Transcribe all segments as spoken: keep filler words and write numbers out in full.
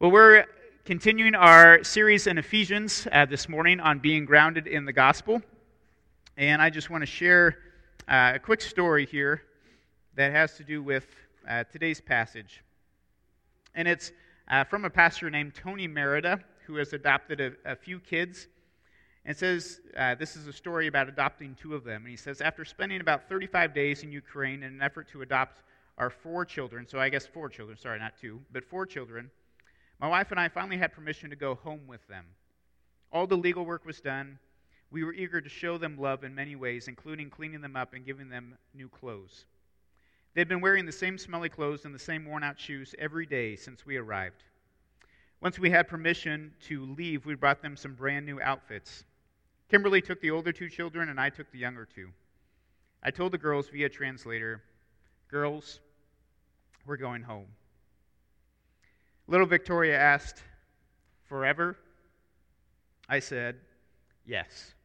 Well, we're continuing our series in Ephesians uh, this morning on being grounded in the gospel. And I just want to share uh, a quick story here that has to do with uh, today's passage. And it's uh, from a pastor named Tony Merida, who has adopted a, a few kids. And it says, uh, this is a story about adopting two of them. And he says, after spending about thirty-five days in Ukraine in an effort to adopt our four children, so I guess four children, sorry, not two, but four children, my wife and I finally had permission to go home with them. All the legal work was done. We were eager to show them love in many ways, including cleaning them up and giving them new clothes. They'd been wearing the same smelly clothes and the same worn-out shoes every day since we arrived. Once we had permission to leave, we brought them some brand new outfits. Kimberly took the older two children, and I took the younger two. I told the girls via translator, "Girls, we're going home." Little Victoria asked, "Forever?" I said, "Yes,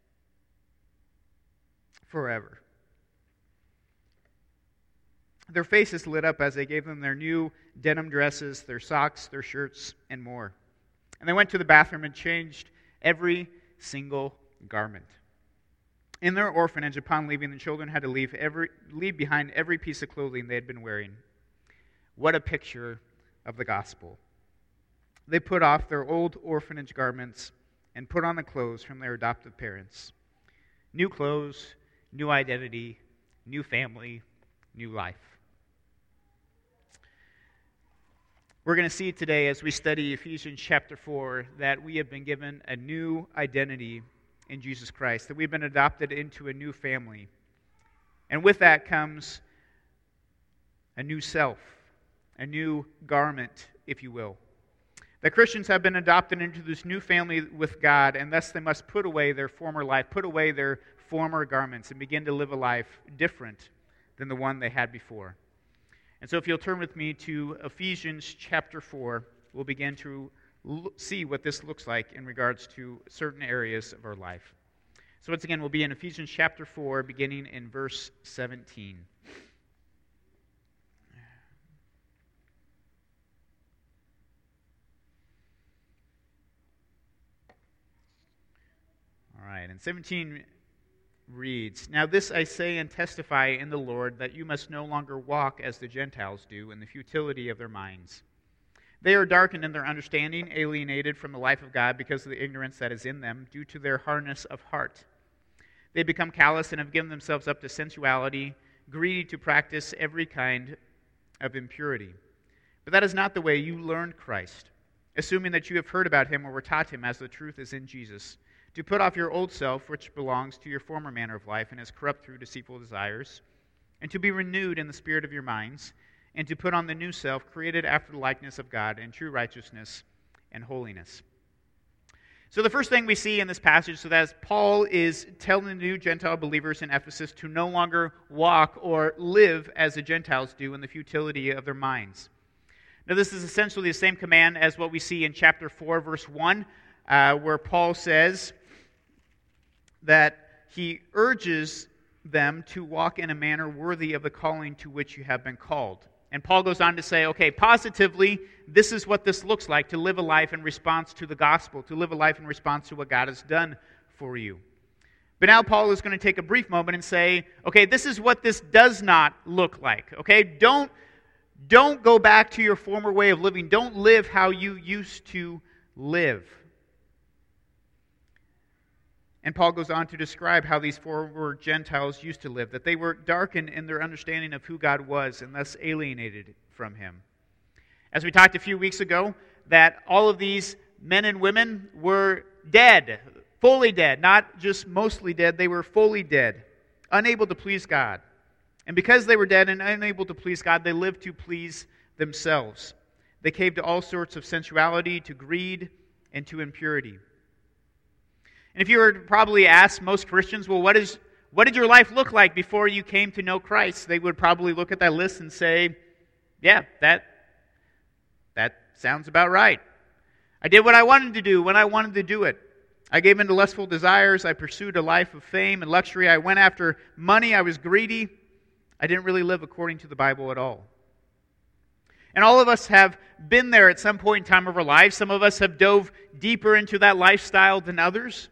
forever." Their faces lit up as I gave them their new denim dresses, their socks, their shirts, and more. And they went to the bathroom and changed every single garment. In their orphanage, upon leaving, the children had to leave every leave behind every piece of clothing they had been wearing. What a picture of the gospel. They put off their old orphanage garments and put on the clothes from their adoptive parents. New clothes, new identity, new family, new life. We're going to see today as we study Ephesians chapter four that we have been given a new identity in Jesus Christ, that we've been adopted into a new family. And with that comes a new self, a new garment, if you will. The Christians have been adopted into this new family with God, and thus they must put away their former life, put away their former garments, and begin to live a life different than the one they had before. And so if you'll turn with me to Ephesians chapter four, we'll begin to l- see what this looks like in regards to certain areas of our life. So once again, we'll be in Ephesians chapter four, beginning in verse seventeen. All right, and seventeen reads, "Now this I say and testify in the Lord, that you must no longer walk as the Gentiles do in the futility of their minds. They are darkened in their understanding, alienated from the life of God because of the ignorance that is in them, due to their hardness of heart. They become callous and have given themselves up to sensuality, greedy to practice every kind of impurity. But that is not the way you learned Christ, assuming that you have heard about him or were taught him as the truth is in Jesus, to put off your old self, which belongs to your former manner of life and is corrupt through deceitful desires, and to be renewed in the spirit of your minds, and to put on the new self, created after the likeness of God in true righteousness and holiness." So the first thing we see in this passage, so that as Paul is telling the new Gentile believers in Ephesus to no longer walk or live as the Gentiles do in the futility of their minds. Now this is essentially the same command as what we see in chapter four, verse one, uh, where Paul says that he urges them to walk in a manner worthy of the calling to which you have been called. And Paul goes on to say, okay, positively, this is what this looks like, to live a life in response to the gospel, to live a life in response to what God has done for you. But now Paul is going to take a brief moment and say, okay, this is what this does not look like. Okay, don't, don't go back to your former way of living. Don't live how you used to live. And Paul goes on to describe how these former Gentiles used to live, that they were darkened in their understanding of who God was and thus alienated from him. As we talked a few weeks ago, that all of these men and women were dead, fully dead, not just mostly dead, they were fully dead, unable to please God. And because they were dead and unable to please God, they lived to please themselves. They caved to all sorts of sensuality, to greed, and to impurity. And if you were to probably ask most Christians, well, what is what did your life look like before you came to know Christ? They would probably look at that list and say, yeah, that, that sounds about right. I did what I wanted to do when I wanted to do it. I gave in to lustful desires. I pursued a life of fame and luxury. I went after money. I was greedy. I didn't really live according to the Bible at all. And all of us have been there at some point in time of our lives. Some of us have dove deeper into that lifestyle than others.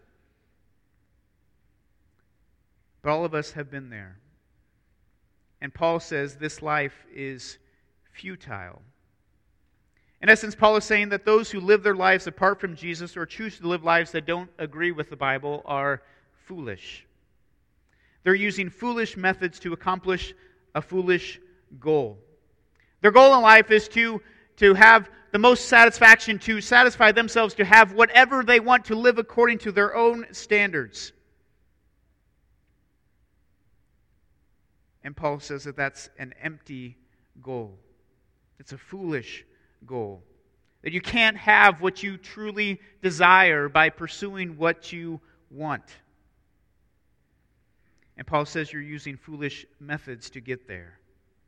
But all of us have been there. And Paul says this life is futile. In essence, Paul is saying that those who live their lives apart from Jesus or choose to live lives that don't agree with the Bible are foolish. They're using foolish methods to accomplish a foolish goal. Their goal in life is to, to have the most satisfaction, to satisfy themselves, to have whatever they want, to live according to their own standards. And Paul says that that's an empty goal. It's a foolish goal. That you can't have what you truly desire by pursuing what you want. And Paul says you're using foolish methods to get there.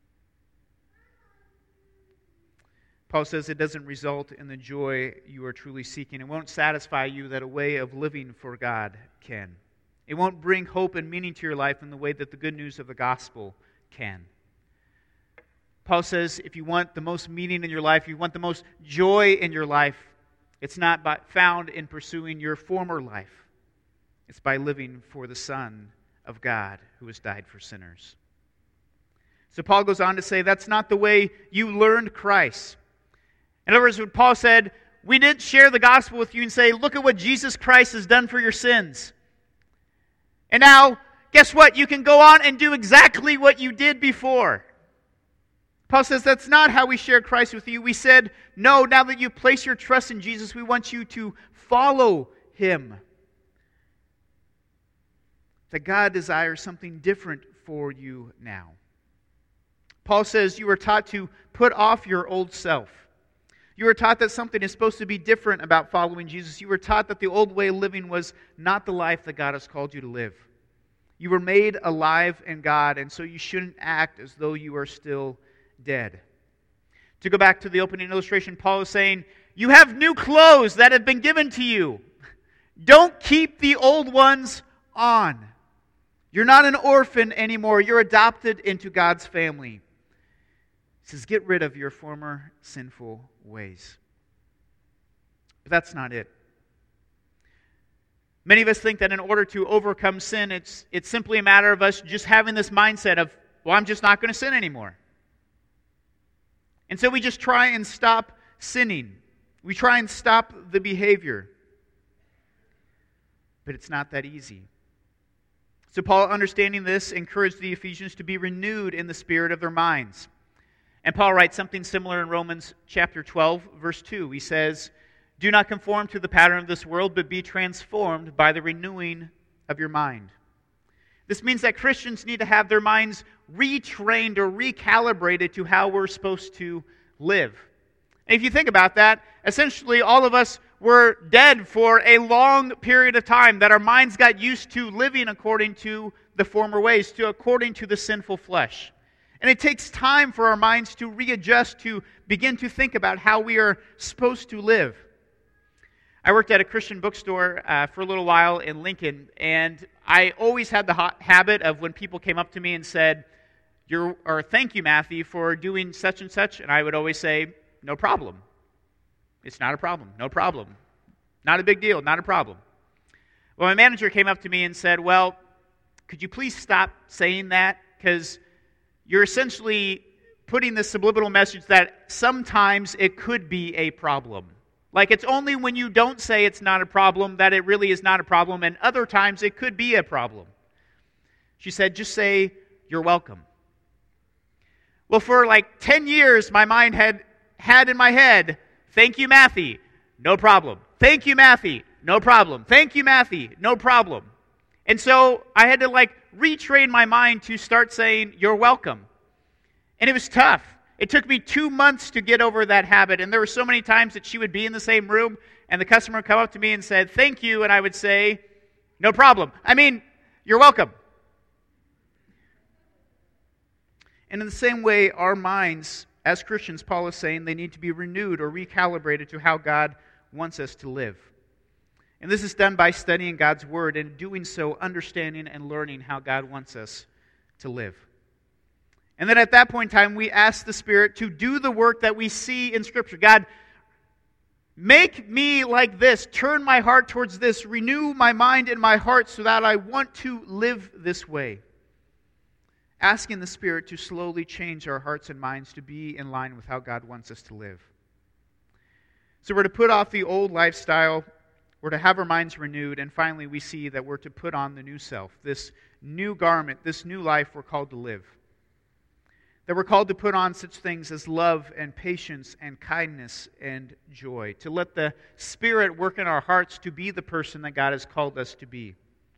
Paul says it doesn't result in the joy you are truly seeking. It won't satisfy you that a way of living for God can. It won't bring hope and meaning to your life in the way that the good news of the gospel can. Paul says if you want the most meaning in your life, you want the most joy in your life, it's not by, found in pursuing your former life. It's by living for the Son of God who has died for sinners. So Paul goes on to say that's not the way you learned Christ. In other words, when Paul said, we didn't share the gospel with you and say, look at what Jesus Christ has done for your sins. And now, guess what? You can go on and do exactly what you did before. Paul says that's not how we shared Christ with you. We said, no, now that you place your trust in Jesus, we want you to follow Him. That God desires something different for you now. Paul says you were taught to put off your old self. You were taught that something is supposed to be different about following Jesus. You were taught that the old way of living was not the life that God has called you to live. You were made alive in God, and so you shouldn't act as though you are still dead. To go back to the opening illustration, Paul is saying, you have new clothes that have been given to you. Don't keep the old ones on. You're not an orphan anymore. You're adopted into God's family. He says, get rid of your former sinful ways. But that's not it. Many of us think that in order to overcome sin, it's, it's simply a matter of us just having this mindset of, well, I'm just not going to sin anymore. And so we just try and stop sinning. We try and stop the behavior. But it's not that easy. So Paul, understanding this, encouraged the Ephesians to be renewed in the spirit of their minds. And Paul writes something similar in Romans chapter twelve, verse two. He says, do not conform to the pattern of this world, but be transformed by the renewing of your mind. This means that Christians need to have their minds retrained or recalibrated to how we're supposed to live. And if you think about that, essentially all of us were dead for a long period of time, that our minds got used to living according to the former ways, to according to the sinful flesh. And it takes time for our minds to readjust, to begin to think about how we are supposed to live. I worked at a Christian bookstore uh, for a little while in Lincoln, and I always had the ha- habit of when people came up to me and said, You're, or thank you, Matthew, for doing such and such, and I would always say, no problem. It's not a problem. No problem. Not a big deal. Not a problem. Well, my manager came up to me and said, well, could you please stop saying that? Because you're essentially putting this subliminal message that sometimes it could be a problem. Like it's only when you don't say it's not a problem that it really is not a problem, and other times it could be a problem. She said, just say, you're welcome. Well, for like ten years, my mind had had in my head, thank you, Matthew, no problem. Thank you, Matthew, no problem. Thank you, Matthew, no problem. And so I had to like retrain my mind to start saying, you're welcome. And it was tough. It took me two months to get over that habit. And there were so many times that she would be in the same room and the customer would come up to me and said, thank you. And I would say, no problem. I mean, you're welcome. And in the same way, our minds, as Christians, Paul is saying, they need to be renewed or recalibrated to how God wants us to live. And this is done by studying God's Word and doing so, understanding and learning how God wants us to live. And then at that point in time, we ask the Spirit to do the work that we see in Scripture. God, make me like this. Turn my heart towards this. Renew my mind and my heart so that I want to live this way. Asking the Spirit to slowly change our hearts and minds to be in line with how God wants us to live. So we're to put off the old lifestyle. We're to have our minds renewed. And finally, we see that we're to put on the new self. This new garment, this new life we're called to live. That we're called to put on such things as love and patience and kindness and joy. To let the Spirit work in our hearts to be the person that God has called us to be.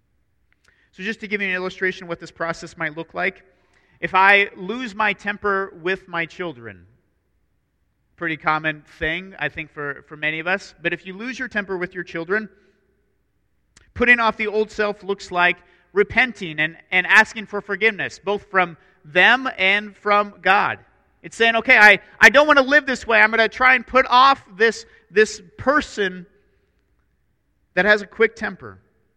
So just to give you an illustration of what this process might look like. If I lose my temper with my children, pretty common thing, I think, for, for many of us. But if you lose your temper with your children, putting off the old self looks like repenting and, and asking for forgiveness, both from them and from God. It's saying, okay, I, I don't want to live this way. I'm going to try and put off this, this person that has a quick temper.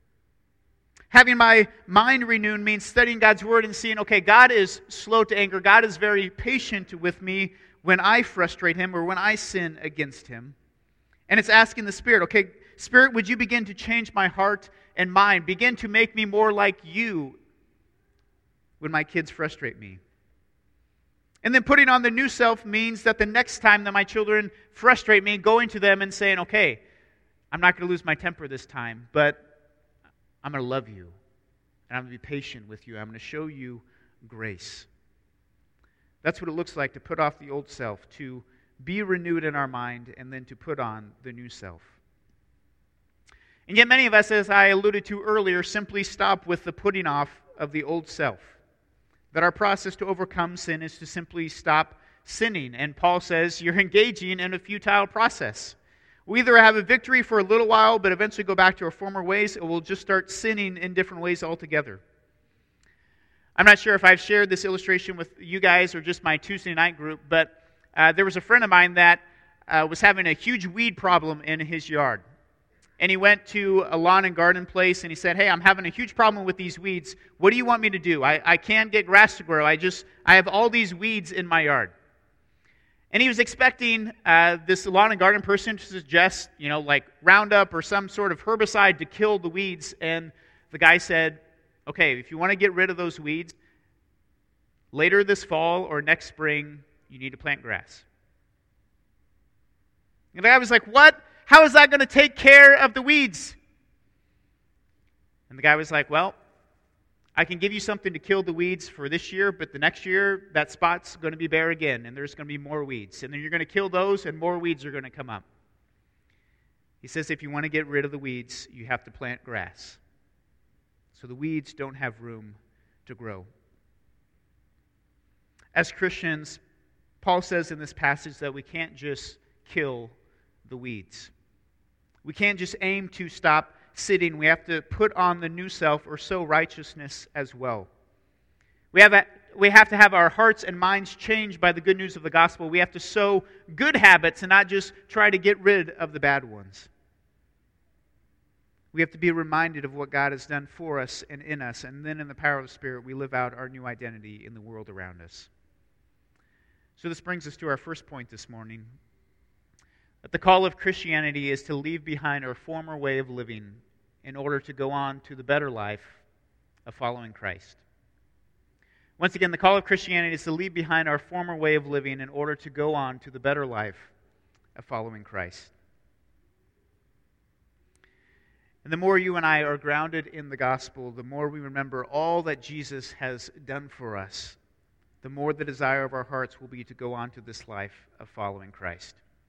Having my mind renewed means studying God's Word and seeing, okay, God is slow to anger. God is very patient with me when I frustrate Him or when I sin against Him. And it's asking the Spirit, okay, Spirit, would you begin to change my heart and mind? Begin to make me more like you when my kids frustrate me. And then putting on the new self means that the next time that my children frustrate me, going to them and saying, okay, I'm not going to lose my temper this time, but I'm going to love you, and I'm going to be patient with you. I'm going to show you grace. That's what it looks like to put off the old self, to be renewed in our mind, and then to put on the new self. And yet many of us, as I alluded to earlier, simply stop with the putting off of the old self. That our process to overcome sin is to simply stop sinning. And Paul says you're engaging in a futile process. We either have a victory for a little while, but eventually go back to our former ways, or we'll just start sinning in different ways altogether. I'm not sure if I've shared this illustration with you guys or just my Tuesday night group, but uh, there was a friend of mine that uh, was having a huge weed problem in his yard. And he went to a lawn and garden place and he said, hey, I'm having a huge problem with these weeds. What do you want me to do? I, I can't get grass to grow. I just, I have all these weeds in my yard. And he was expecting uh, this lawn and garden person to suggest, you know, like Roundup or some sort of herbicide to kill the weeds. And the guy said, okay, if you want to get rid of those weeds, later this fall or next spring, you need to plant grass. And the guy was like, what? How is that going to take care of the weeds? And the guy was like, well, I can give you something to kill the weeds for this year, but the next year, that spot's going to be bare again, and there's going to be more weeds. And then you're going to kill those, and more weeds are going to come up. He says if you want to get rid of the weeds, you have to plant grass. So the weeds don't have room to grow. As Christians, Paul says in this passage that we can't just kill the weeds. We can't just aim to stop sitting. We have to put on the new self or sow righteousness as well. We have, a, we have to have our hearts and minds changed by the good news of the gospel. We have to sow good habits and not just try to get rid of the bad ones. We have to be reminded of what God has done for us and in us, and then in the power of the Spirit, we live out our new identity in the world around us. So this brings us to our first point this morning. That the call of Christianity is to leave behind our former way of living in order to go on to the better life of following Christ. Once again, the call of Christianity is to leave behind our former way of living in order to go on to the better life of following Christ. And the more you and I are grounded in the gospel, the more we remember all that Jesus has done for us, the more the desire of our hearts will be to go on to this life of following Christ.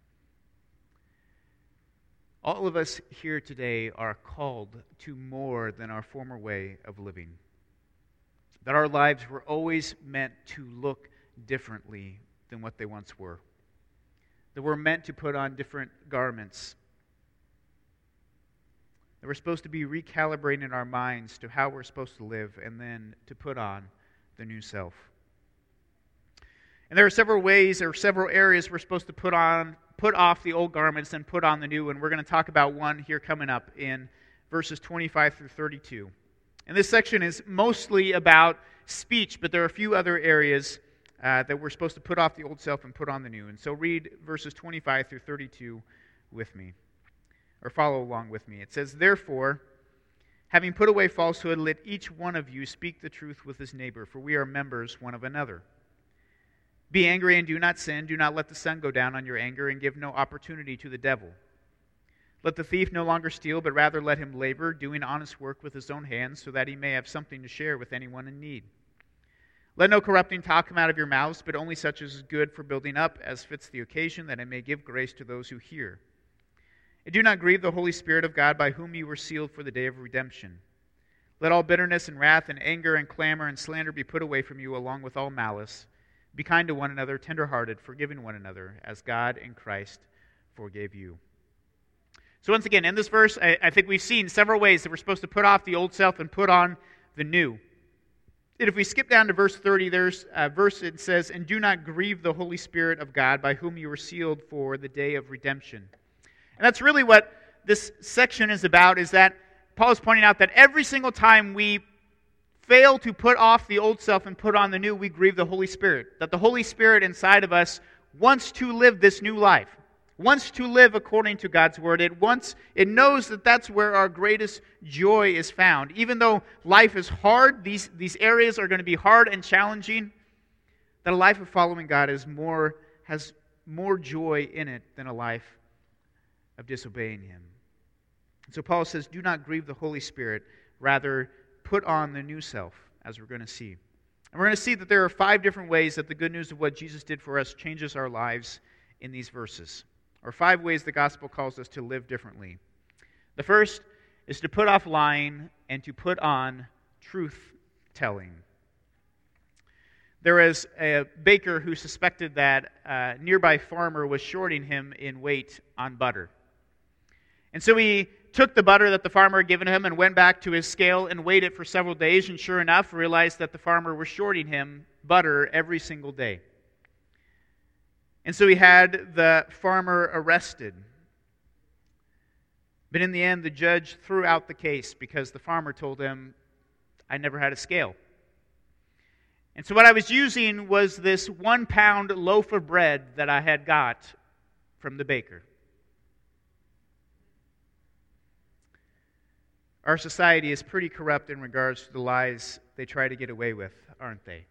All of us here today are called to more than our former way of living. That our lives were always meant to look differently than what they once were. That we're meant to put on different garments. That we're supposed to be recalibrating our minds to how we're supposed to live and then to put on the new self. And there are several ways or several areas we're supposed to put on put off the old garments and put on the new, and we're going to talk about one here coming up in verses twenty-five through thirty-two. And this section is mostly about speech, but there are a few other areas uh, that we're supposed to put off the old self and put on the new. And so read verses twenty-five through thirty-two with me, or follow along with me. It says, "Therefore, having put away falsehood, let each one of you speak the truth with his neighbor, for we are members one of another. Be angry and do not sin. Do not let the sun go down on your anger, and give no opportunity to the devil. Let the thief no longer steal, but rather let him labor, doing honest work with his own hands, so that he may have something to share with anyone in need. Let no corrupting talk come out of your mouths, but only such as is good for building up, as fits the occasion, that it may give grace to those who hear. And do not grieve the Holy Spirit of God, by whom you were sealed for the day of redemption. Let all bitterness and wrath and anger and clamor and slander be put away from you, along with all malice. Be kind to one another, tenderhearted, forgiving one another, as God in Christ forgave you." So once again, in this verse, I, I think we've seen several ways that we're supposed to put off the old self and put on the new. And if we skip down to verse thirty, there's a verse that says, "And do not grieve the Holy Spirit of God, by whom you were sealed for the day of redemption." And that's really what this section is about, is that Paul is pointing out that every single time we fail to put off the old self and put on the new, we grieve the Holy Spirit. That the Holy Spirit inside of us wants to live this new life, wants to live according to God's Word. It wants, it knows that that's where our greatest joy is found. Even though life is hard, these, these areas are going to be hard and challenging, that a life of following God is more, has more joy in it than a life of disobeying Him. And so Paul says, do not grieve the Holy Spirit, rather put on the new self, as we're going to see. And we're going to see that there are five different ways that the good news of what Jesus did for us changes our lives in these verses. Or five ways the gospel calls us to live differently. The first is to put off lying and to put on truth-telling. There was a baker who suspected that a nearby farmer was shorting him in weight on butter. And so he took the butter that the farmer had given him and went back to his scale and weighed it for several days, and sure enough, realized that the farmer was shorting him butter every single day. And so he had the farmer arrested. But in the end, the judge threw out the case because the farmer told him, "I never had a scale. And so what I was using was this one pound loaf of bread that I had got from the baker." Our society is pretty corrupt in regards to the lies they try to get away with, aren't they?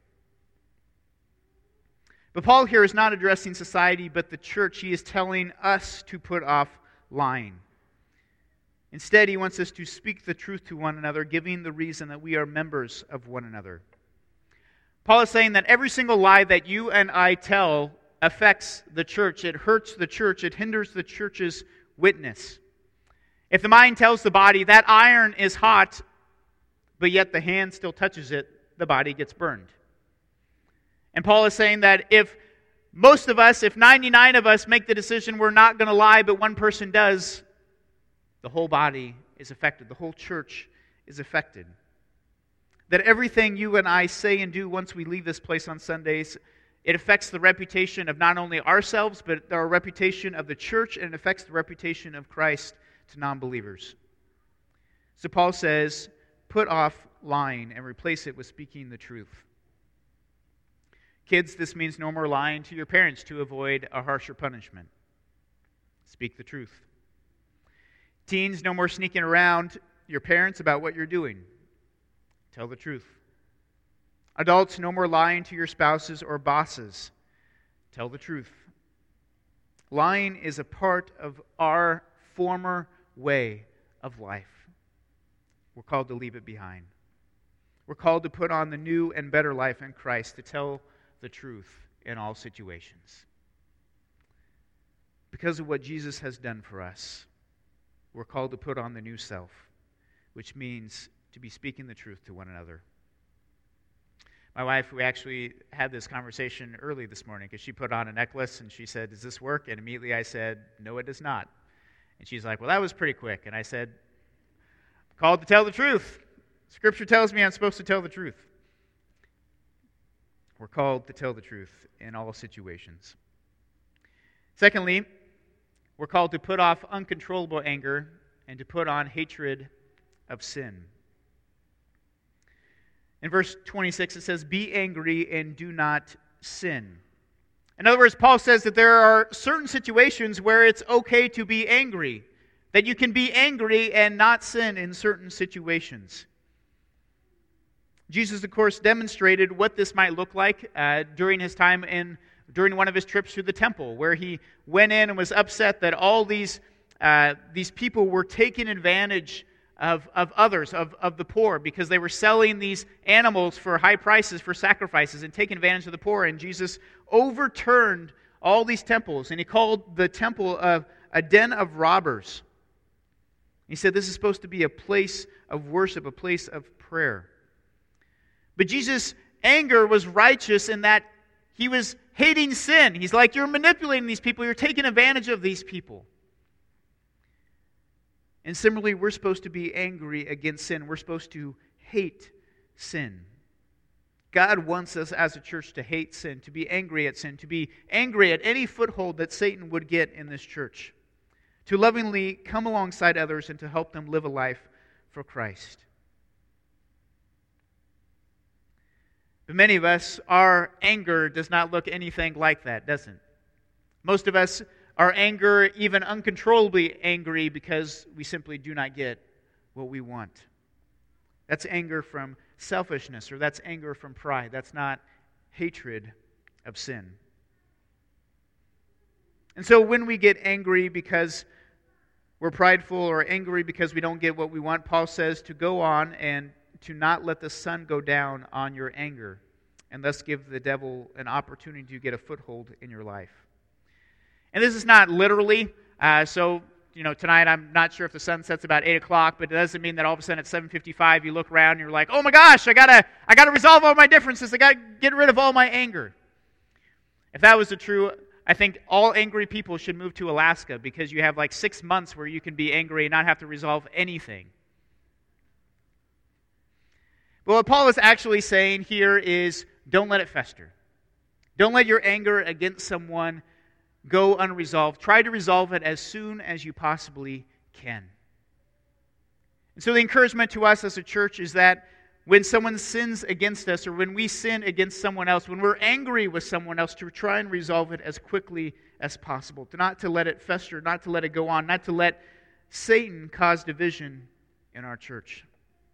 But Paul here is not addressing society, but the church. He is telling us to put off lying. Instead, he wants us to speak the truth to one another, giving the reason that we are members of one another. Paul is saying that every single lie that you and I tell affects the church. It hurts the church. It hinders the church's witness. If the mind tells the body that iron is hot, but yet the hand still touches it, the body gets burned. And Paul is saying that if most of us, if ninety-nine of us make the decision we're not going to lie, but one person does, the whole body is affected. The whole church is affected. That everything you and I say and do once we leave this place on Sundays, it affects the reputation of not only ourselves, but our reputation of the church, and it affects the reputation of Christ to non-believers. So Paul says, put off lying and replace it with speaking the truth. Kids, this means no more lying to your parents to avoid a harsher punishment. Speak the truth. Teens, no more sneaking around your parents about what you're doing. Tell the truth. Adults, no more lying to your spouses or bosses. Tell the truth. Lying is a part of our former way of life. We're called to leave it behind. We're called to put on the new and better life in Christ, to tell the truth in all situations. Because of what Jesus has done for us, we're called to put on the new self, which means to be speaking the truth to one another. My wife, we actually had this conversation early this morning because she put on a necklace and she said, "Does this work?" And immediately I said, "No, it does not." And she's like, "Well, that was pretty quick." And I said, "I'm called to tell the truth. Scripture tells me I'm supposed to tell the truth." We're called to tell the truth in all situations. Secondly, we're called to put off uncontrollable anger and to put on hatred of sin. In verse twenty-six, it says, "Be angry and do not sin. In other words, Paul says that there are certain situations where it's okay to be angry, that you can be angry and not sin in certain situations. Jesus, of course, demonstrated what this might look like uh, during his time in during one of his trips to the temple, where he went in and was upset that all these uh, these people were taking advantage of, of others, of, of the poor, because they were selling these animals for high prices for sacrifices and taking advantage of the poor. And Jesus overturned all these temples, and he called the temple a, a den of robbers. He said this is supposed to be a place of worship, a place of prayer. But Jesus' anger was righteous in that he was hating sin. He's like, you're manipulating these people, you're taking advantage of these people. And similarly, we're supposed to be angry against sin. We're supposed to hate sin. God wants us as a church to hate sin, to be angry at sin, to be angry at any foothold that Satan would get in this church, to lovingly come alongside others and to help them live a life for Christ. But many of us, our anger does not look anything like that, doesn't it? Most of us, our anger, even uncontrollably angry because we simply do not get what we want. That's anger from selfishness, or that's anger from pride. That's not hatred of sin. And so when we get angry because we're prideful or angry because we don't get what we want, Paul says to go on and to not let the sun go down on your anger, and thus give the devil an opportunity to get a foothold in your life. And this is not literally, uh, so, you know, tonight I'm not sure if the sun sets about eight o'clock, but it doesn't mean that all of a sudden at seven fifty-five you look around and you're like, oh my gosh, I gotta, I gotta resolve all my differences, I gotta get rid of all my anger. If that was the true, I think all angry people should move to Alaska, because you have like six months where you can be angry and not have to resolve anything. But what Paul is actually saying here is, don't let it fester. Don't let your anger against someone go unresolved. Try to resolve it as soon as you possibly can. And so the encouragement to us as a church is that when someone sins against us, or when we sin against someone else, when we're angry with someone else, to try and resolve it as quickly as possible. To not to let it fester, not to let it go on, not to let Satan cause division in our church.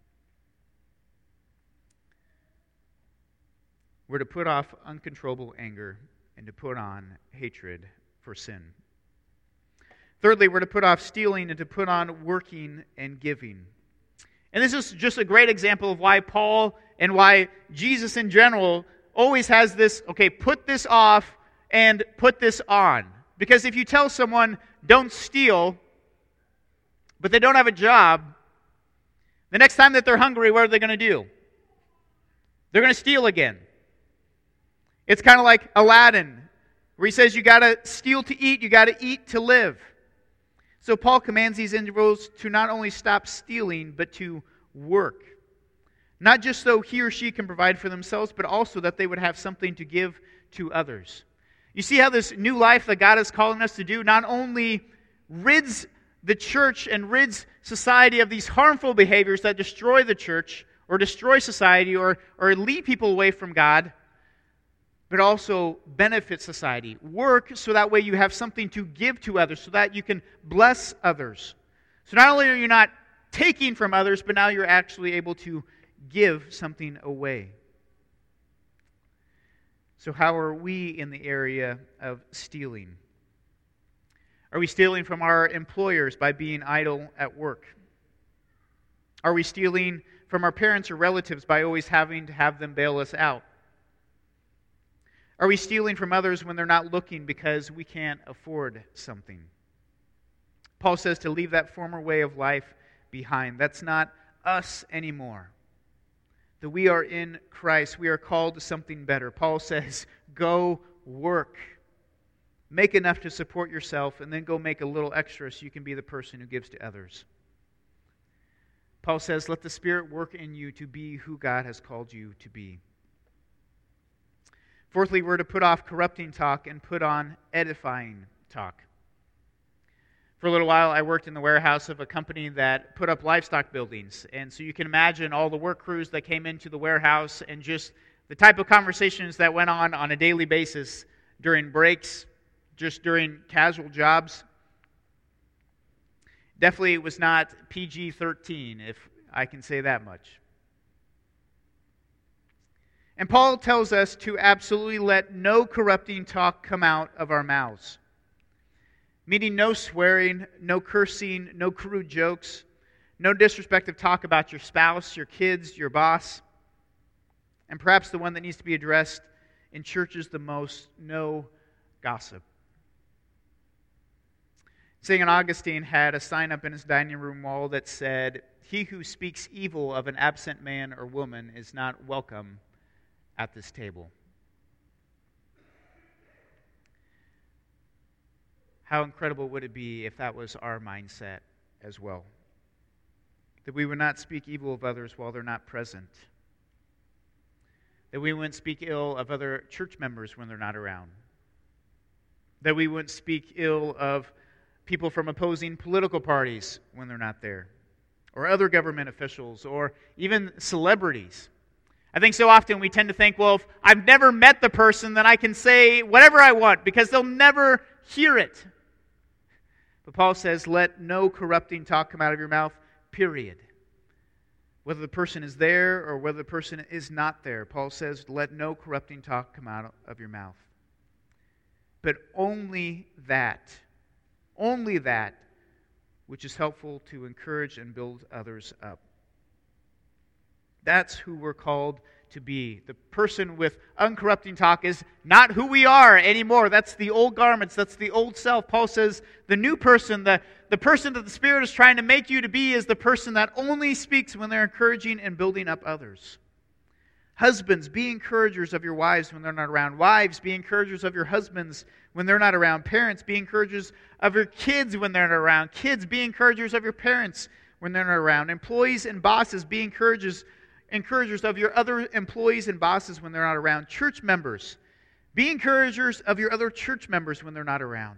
We're to put off uncontrollable anger and to put on hatred for sin. Thirdly, we're to put off stealing and to put on working and giving. And this is just a great example of why Paul and why Jesus in general always has this, okay, put this off and put this on. Because if you tell someone, don't steal, but they don't have a job, the next time that they're hungry, what are they going to do? They're going to steal again. It's kind of like Aladdin, where he says you got to steal to eat, you got to eat to live. So Paul commands these individuals to not only stop stealing, but to work. Not just so he or she can provide for themselves, but also that they would have something to give to others. You see how this new life that God is calling us to do not only rids the church and rids society of these harmful behaviors that destroy the church, or destroy society, or, or lead people away from God, but also benefit society. Work so that way you have something to give to others, so that you can bless others. So not only are you not taking from others, but now you're actually able to give something away. So how are we in the area of stealing? Are we stealing from our employers by being idle at work? Are we stealing from our parents or relatives by always having to have them bail us out? Are we stealing from others when they're not looking because we can't afford something? Paul says to leave that former way of life behind. That's not us anymore. That we are in Christ. We are called to something better. Paul says, go work. Make enough to support yourself, and then go make a little extra so you can be the person who gives to others. Paul says, let the Spirit work in you to be who God has called you to be. Fourthly, we're to put off corrupting talk and put on edifying talk. For a little while, I worked in the warehouse of a company that put up livestock buildings. And so you can imagine all the work crews that came into the warehouse and just the type of conversations that went on on a daily basis during breaks, just during casual jobs. Definitely was not P G thirteen, if I can say that much. And Paul tells us to absolutely let no corrupting talk come out of our mouths. Meaning no swearing, no cursing, no crude jokes, no disrespectful talk about your spouse, your kids, your boss. And perhaps the one that needs to be addressed in churches the most, no gossip. Saint Augustine had a sign up in his dining room wall that said, "He who speaks evil of an absent man or woman is not welcome at this table." How incredible would it be if that was our mindset as well? That we would not speak evil of others while they're not present. That we wouldn't speak ill of other church members when they're not around. That we wouldn't speak ill of people from opposing political parties when they're not there. Or other government officials, or even celebrities. I think so often we tend to think, well, if I've never met the person, then I can say whatever I want because they'll never hear it. But Paul says, let no corrupting talk come out of your mouth, period. Whether the person is there or whether the person is not there, Paul says, let no corrupting talk come out of your mouth. But only that, only that which is helpful to encourage and build others up. That's who we're called to be. The person with uncorrupting talk is not who we are anymore. That's the old garments. That's the old self. Paul says the new person, the, the person that the Spirit is trying to make you to be, is the person that only speaks when they're encouraging and building up others. Husbands, be encouragers of your wives when they're not around. Wives, be encouragers of your husbands when they're not around. Parents, be encouragers of your kids when they're not around. Kids, be encouragers of your parents when they're not around. Employees and bosses, be encouragers encouragers of your other employees and bosses when they're not around. Church members, be encouragers of your other church members when they're not around.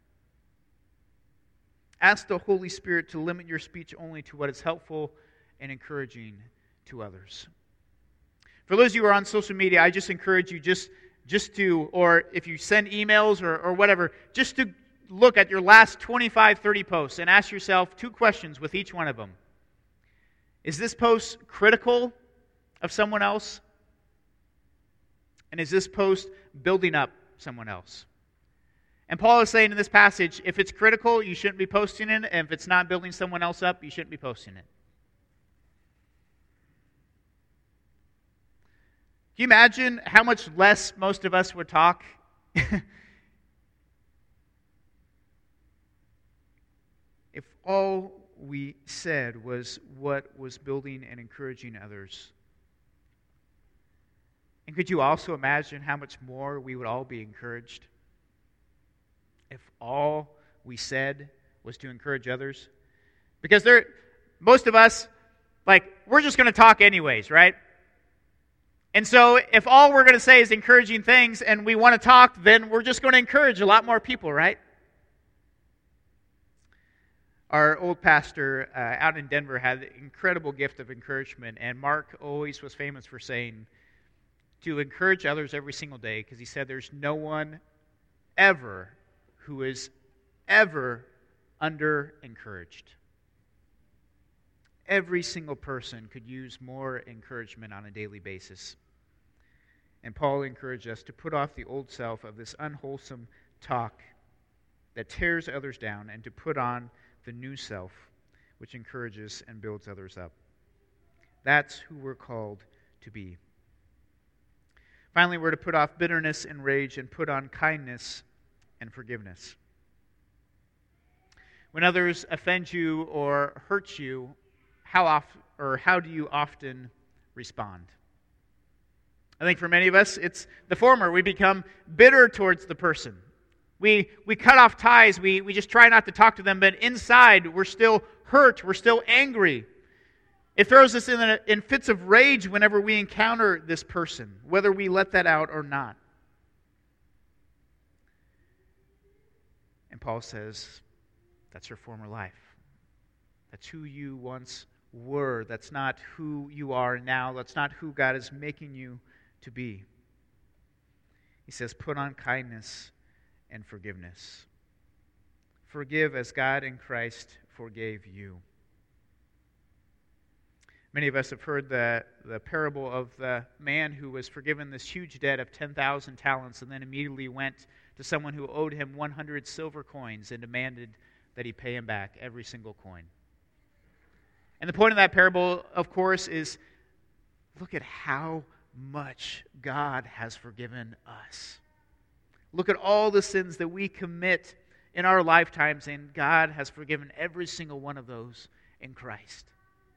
Ask the Holy Spirit to limit your speech only to what is helpful and encouraging to others. For those of you who are on social media, I just encourage you just, just to, or if you send emails or, or whatever, just to look at your last twenty-five, thirty posts and ask yourself two questions with each one of them. Is this post critical of someone else? And is this post building up someone else? And Paul is saying in this passage, if it's critical, you shouldn't be posting it, and if it's not building someone else up, you shouldn't be posting it. Can you imagine how much less most of us would talk? If all we said was what was building and encouraging others. And could you also imagine how much more we would all be encouraged if all we said was to encourage others? Because there, most of us, like, we're just going to talk anyways, right? And so if all we're going to say is encouraging things and we want to talk, then we're just going to encourage a lot more people, right? Our old pastor uh, out in Denver had an incredible gift of encouragement, and Mark always was famous for saying to encourage others every single day, because he said there's no one ever who is ever under-encouraged. Every single person could use more encouragement on a daily basis. And Paul encouraged us to put off the old self of this unwholesome talk that tears others down and to put on the new self, which encourages and builds others up. That's who we're called to be. Finally, we're to put off bitterness and rage and put on kindness and forgiveness. When others offend you or hurt you, how often or how do you often respond? I think for many of us, it's the former. We become bitter towards the person. We we cut off ties. We, we just try not to talk to them, but inside we're still hurt. We're still angry. It throws us in, a, in fits of rage whenever we encounter this person, whether we let that out or not. And Paul says, that's your former life. That's who you once were. That's not who you are now. That's not who God is making you to be. He says, put on kindness and forgiveness. Forgive as God in Christ forgave you. Many of us have heard the, the parable of the man who was forgiven this huge debt of ten thousand talents and then immediately went to someone who owed him one hundred silver coins and demanded that he pay him back every single coin. And the point of that parable, of course, is look at how much God has forgiven us. Look at all the sins that we commit in our lifetimes, and God has forgiven every single one of those in Christ.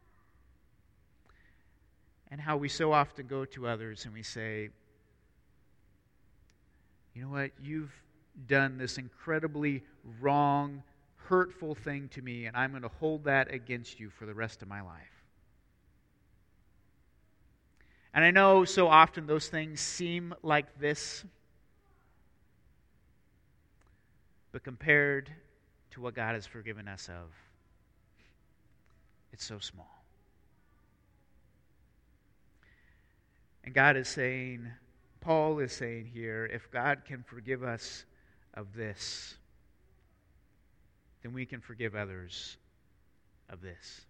And how we so often go to others and we say, you know what, you've done this incredibly wrong, hurtful thing to me, and I'm going to hold that against you for the rest of my life. And I know so often those things seem like this, but compared to what God has forgiven us of, it's so small. And God is saying, Paul is saying here, if God can forgive us of this, then we can forgive others of this.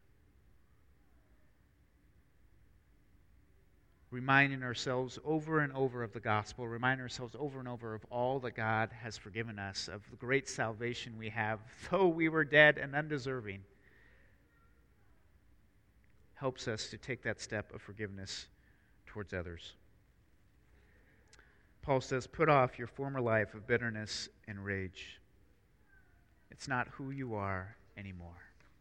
Reminding ourselves over and over of the gospel, reminding ourselves over and over of all that God has forgiven us, of the great salvation we have, though we were dead and undeserving, helps us to take that step of forgiveness towards others. Paul says, put off your former life of bitterness and rage. It's not who you are anymore.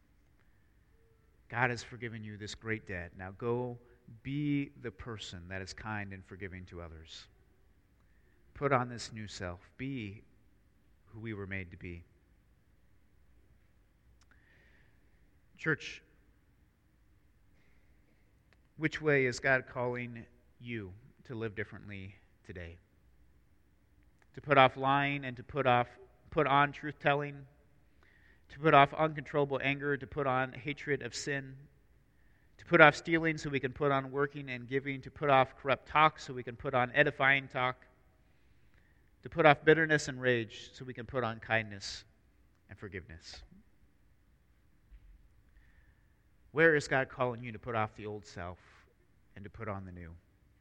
God has forgiven you this great debt. Now go be the person that is kind and forgiving to others. Put on this new self. Be who we were made to be. Church, which way is God calling you to live differently today? To put off lying and to put off, put on truth-telling, to put off uncontrollable anger, to put on hatred of sin, to put off stealing so we can put on working and giving, to put off corrupt talk so we can put on edifying talk, to put off bitterness and rage so we can put on kindness and forgiveness. Where is God calling you to put off the old self and to put on the new?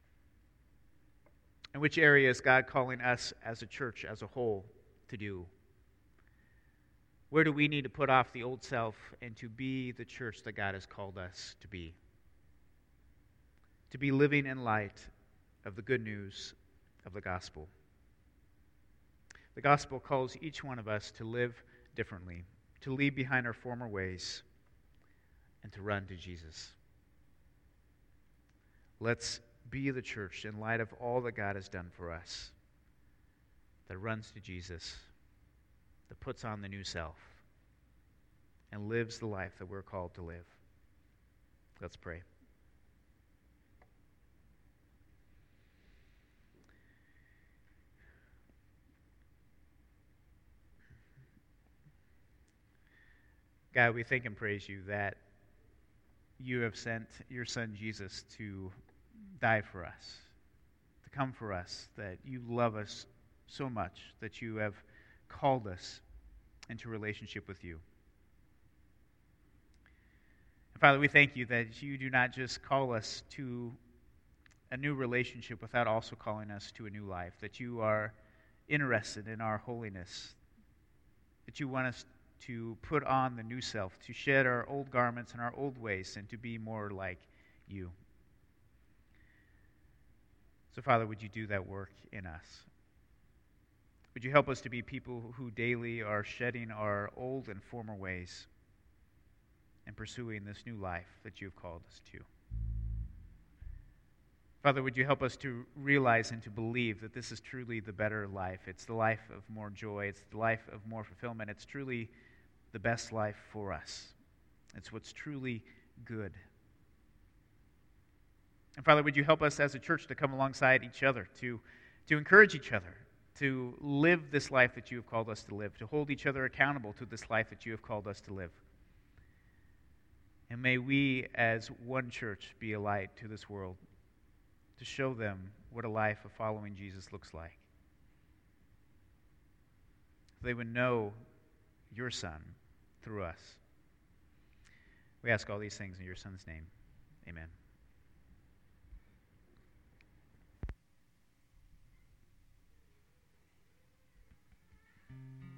In which area is God calling us as a church, as a whole, to do? Where do we need to put off the old self and to be the church that God has called us to be? To be living in light of the good news of the gospel. The gospel calls each one of us to live differently, to leave behind our former ways, and to run to Jesus. Let's be the church in light of all that God has done for us, that runs to Jesus, that puts on the new self, and lives the life that we're called to live. Let's pray. God, we thank and praise you that you have sent your Son Jesus to die for us, to come for us, that you love us so much, that you have called us into relationship with you. And Father, we thank you that you do not just call us to a new relationship without also calling us to a new life, that you are interested in our holiness, that you want us to put on the new self, to shed our old garments and our old ways, and to be more like you. So, Father, would you do that work in us? Would you help us to be people who daily are shedding our old and former ways and pursuing this new life that you've called us to? Father, would you help us to realize and to believe that this is truly the better life? It's the life of more joy. It's the life of more fulfillment. It's truly the best life for us. It's what's truly good. And Father, would you help us as a church to come alongside each other, to, to encourage each other, to live this life that you have called us to live, to hold each other accountable to this life that you have called us to live. And may we, as one church, be a light to this world, to show them what a life of following Jesus looks like. They would know your Son through us. We ask all these things in your Son's name. Amen.